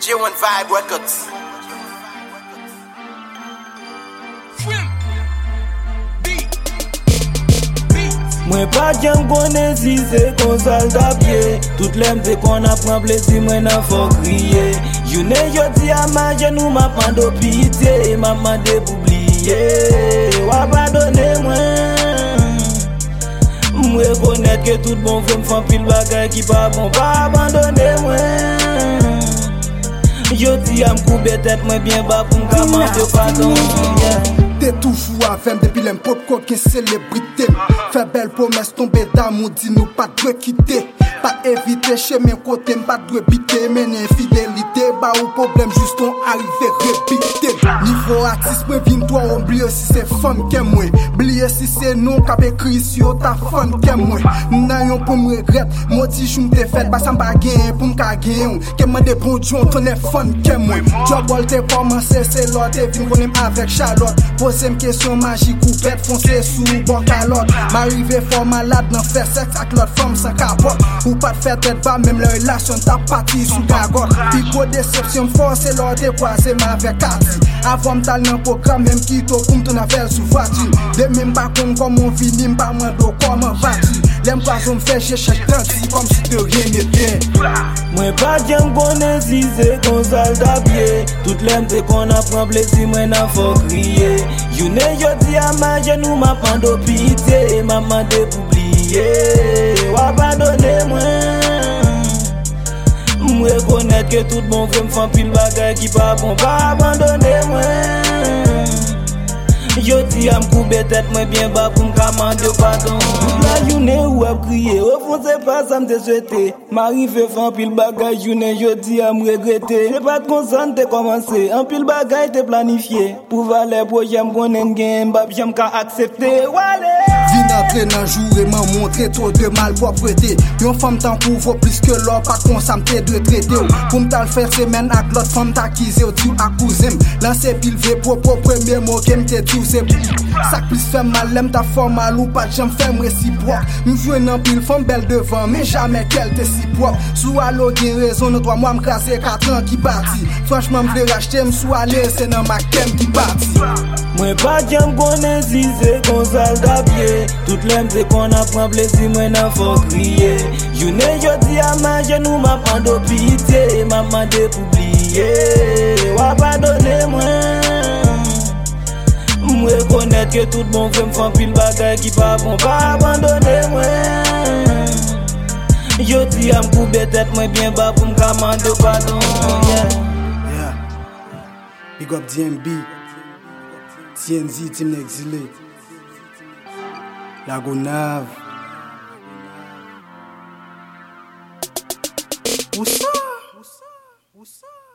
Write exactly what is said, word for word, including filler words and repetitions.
J one Vibe Records. Mwen pa jam konen si se kon sal tapye. Tout lem se kon apren plezi mwen nan fok kriye. Jounen joti a manje nou ma pando pitiye. Ma mande pou bliye. Wap adone mwen. Mwen konet ke tout bon fè m'fan pil bagay ki pa bon. Pa abandone mwen. Joti a m'koube tèt mwen bien ba pou m'ka mande pardon. T'es toujours avec depuis l'impôt qu'aucune célébrité. Fait belle promesse tomber d'amour, dit nous pas de quitter. Pas éviter chez mes côtés, pas de biter. Mais infidélité, bah ou problème, juste on arrive répéter. Niveau artiste, moi vine toi, oublier si c'est fun qu'est moi. Oublier si c'est non qu'a écrit sur ta fun qu'est moi. N'ayons pour me regret, moi si je m'te fait, bah ça m'a gagné pour m'ka gagner. Qu'est moi des bons jours, ton est fun qu'est moi. Job all t'es commencé, c'est l'autre, t'es vine qu'on aime avec Charlotte. Posez une question magique ou bête foncée sous bon calotte. M'arrive fort malade, n'en fait sexe avec l'autre femme sans capote. Ou pas de faire tête bas, même la relation t'a parti sous gagotte. Pico déception force, l'autre est croisé ma avec Cathy. Avant m'tal dans programme, même qui t'au comme ton affaire sous voiture. De même pas comme comme on finit, m'pas moins d'eau comme un bâti. L'aime pas on me fait chercher transi comme si de rien n'était. Mwen pa jam konen si se kon sal tapye. Tout lem se kon apren plezi mwen nan fok kriye. Jounen joti a manje nou ma pando pitiye. Ma mande pou bliye. Wap adone mwen. Mwen konet ke tout bon fè m'fan pil bagay ki pa bon. Pa abandone mwen. Joti a m'koube tèt mwen bien ba pou m'ka mande pardon. La jounen ou ap kriye, au fond c'est pas ça m'te souhaité. M'arrive fan pil bagay, jounen joti a m'regrette. C'est pas de consent te commencé, en pil bagay te planifié. Pour valer projet m'konnen gen, m'bap j'aime ka accepter. Wale! Vin entrer dans jour et m'en montrer trop de mal propreté. Yon femme t'en couvre plus que l'or, pas qu'on ça m'te de traiter. Pour m'tal faire semaine avec l'autre femme t'acquise ou tu accuse. Lancer pile V pour premier mot qui m'te tout c'est ça plus fait mal, l'aime ta forme mal ou pas j'aime faire réciproque. M'jouer nan pile femme belle devant, mais jamais qu'elle te si propre. Sous allo gen raison, nous trois mois m'craser quatre ans qui parti. Franchement m'vle racheter m'sou aller, c'est nan ma kem qui parti. Mwen pa jam konen si se kon sal tapye. Tout lem se kon apren plezi mwen nan fok kriye. Jounen joti a manje nou ma pando pitiye. Ma mande pou bliye. Wap adone mwen. Mwen konet ke tout bon fè m'fan pil bagay ki pa bon. Pa abandone mwen. Joti a m'koube tèt mwen bien ba pou m'ka mande pardon. Yeah. Yeah. Big up D M B. T N Z, Team Exilé. La Gonave. Où ça? Où ça? Où ça?